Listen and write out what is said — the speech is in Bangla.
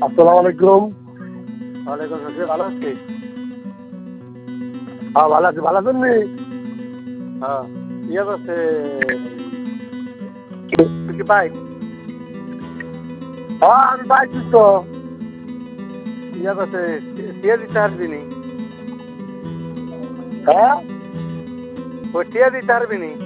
আসসালামু আলাইকুম। ওয়ালাইকুম আসসালাম, ভালো আছিস? হ্যাঁ ভালো আছি, ভালো আছেন নি? হ্যাঁ, ইয়ে করছে, তুই কি পাই? হ্যাঁ আমি পাইছি তো। ইয়ে করছে, টিয়া দিতে পারবি নি? হ্যাঁ ওই টিয়া দিতে পারবি নি?